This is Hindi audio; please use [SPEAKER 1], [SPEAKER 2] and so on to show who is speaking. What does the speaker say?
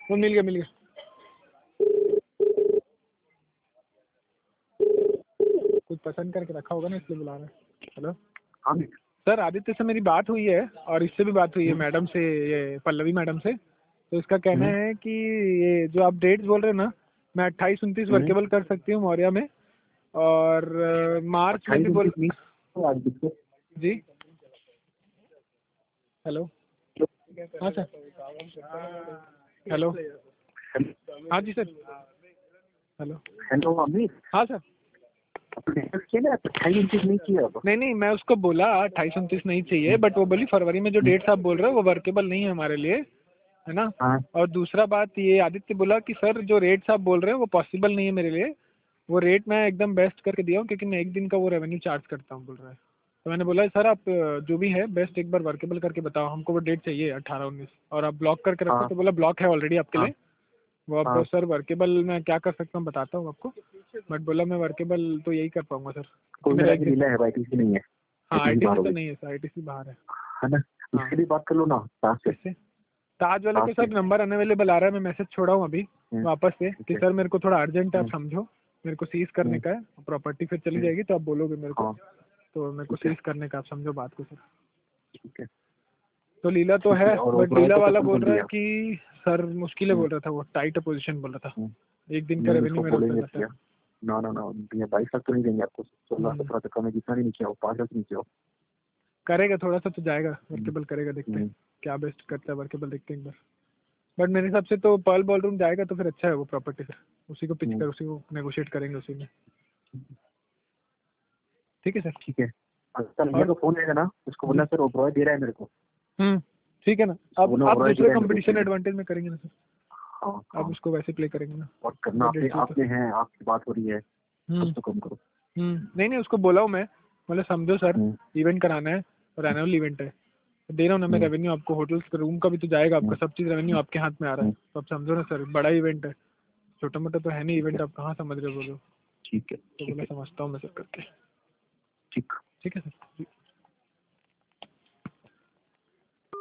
[SPEAKER 1] वो मिल गया मिल गया। कुछ पसंद करके रखा होगा ना इसलिए बुला रहे हैं। हेलो
[SPEAKER 2] हाँ
[SPEAKER 1] सर, आदित्य से मेरी बात हुई है और इससे भी बात हुई है मैडम से, ये पल्लवी मैडम से। तो इसका कहना है कि ये जो आप डेट्स बोल रहे हैं ना, मैं 28-29 वर्केबल कर सकती हूँ मौर्या में, और मार्च में भी बोल। जी हेलो हाँ सर। हेलो हाँ जी सर। Hello
[SPEAKER 2] hello Amit.
[SPEAKER 1] हाँ सर। नहीं, मैं उसको बोला 28-29 नहीं चाहिए, बट वो बोली फरवरी में जो डेट्स आप बोल रहे हो वो वर्केबल नहीं है हमारे लिए, है ना।
[SPEAKER 2] हाँ।
[SPEAKER 1] और दूसरा बात ये आदित्य बोला कि सर जो रेट्स आप बोल रहे हो वो पॉसिबल नहीं है मेरे लिए, वो रेट मैं एकदम बेस्ट करके दिया हूँ क्योंकि मैं एक दिन का वो रेवेन्यू चार्ज करता हूँ बोल रहा है। तो मैंने बोला सर आप जो भी है बेस्ट एक बार वर्केबल करके बताओ, हमको वो डेट चाहिए 18-19, और आप ब्लॉक करके रखो। तो बोला ब्लॉक है ऑलरेडी आपके लिए वो। अब सर वर्केबल मैं क्या कर सकता हूँ बताता हूँ आपको, बट बोला मैं वर्केबल तो यही कर पाऊंगा सर।
[SPEAKER 2] मेरा एक दिन है, आईटीसी नहीं है।
[SPEAKER 1] हाँ आईटीसी तो नहीं है सर, आईटीसी बाहर
[SPEAKER 2] है ना। इसके लिए बात कर लो ना ताज से।
[SPEAKER 1] ताज वाले को सर नंबर अनअवेलेबल आ रहा है, मैं मैसेज छोड़ा हूँ अभी वापस से कि सर मेरे को थोड़ा अर्जेंट है, आप समझो मेरे को सीज करने का है, प्रॉपर्टी फिर चली जाएगी तो आप बोलोगे मेरे को, तो मेरे को सीज करने का आप समझो बात को सर।
[SPEAKER 2] ठीक है।
[SPEAKER 1] तो लीला तो है, बट लीला वाला बोल रहा है कि सर मुश्किल है बोल रहा था, वो टाइट पोजीशन बोल रहा था, एक दिन का रेवेन्यू मेरा होता है।
[SPEAKER 2] ना 22 लाख तो नहीं देंगे आपको, 16-17 तक में जितना नहीं नीचे आओ, 5 लाख नीचे आओ।
[SPEAKER 1] करेगा थोड़ा सा तो जाएगा, वर्केबल करेगा, देखते हैं क्या बेस्ट करता है वर्केबल, देखते हैं एक बार। बट मेरे हिसाब से तो पर्ल बॉल रूम जाएगा तो फिर अच्छा है वो प्रॉपर्टी से, उसी को पिच कर उसी को नेगोशिएट करेंगे उसी में। ठीक है सर।
[SPEAKER 2] ठीक है। और फोन आएगा ना उसको बोलना सर ओब्रॉय दे रहा है मेरे को।
[SPEAKER 1] ठीक है ना। अब आप दूसरे कंपटीशन एडवांटेज में करेंगे ना सर। आप उसको वैसे प्ले करेंगे ना।
[SPEAKER 2] और करना आपने है, आपकी बात हो रही है, तो कम करो।
[SPEAKER 1] नहीं उसको बोला हूँ मैं, बोले समझो सर इवेंट कराना है और एनुअल इवेंट है, दे रहा हूँ ना मैं रेवेन्यू आपको, होटल्स रूम का भी तो जाएगा आपका, सब चीज रेवेन्यू आपके हाथ में आ रहा है, तो आप समझो ना सर, बड़ा इवेंट है, छोटा मोटा तो है नहीं इवेंट, आप कहाँ समझ रहे हो बोलो।
[SPEAKER 2] ठीक है।
[SPEAKER 1] तो बोला समझता हूँ मैं सर करके।
[SPEAKER 2] ठीक
[SPEAKER 1] है सर।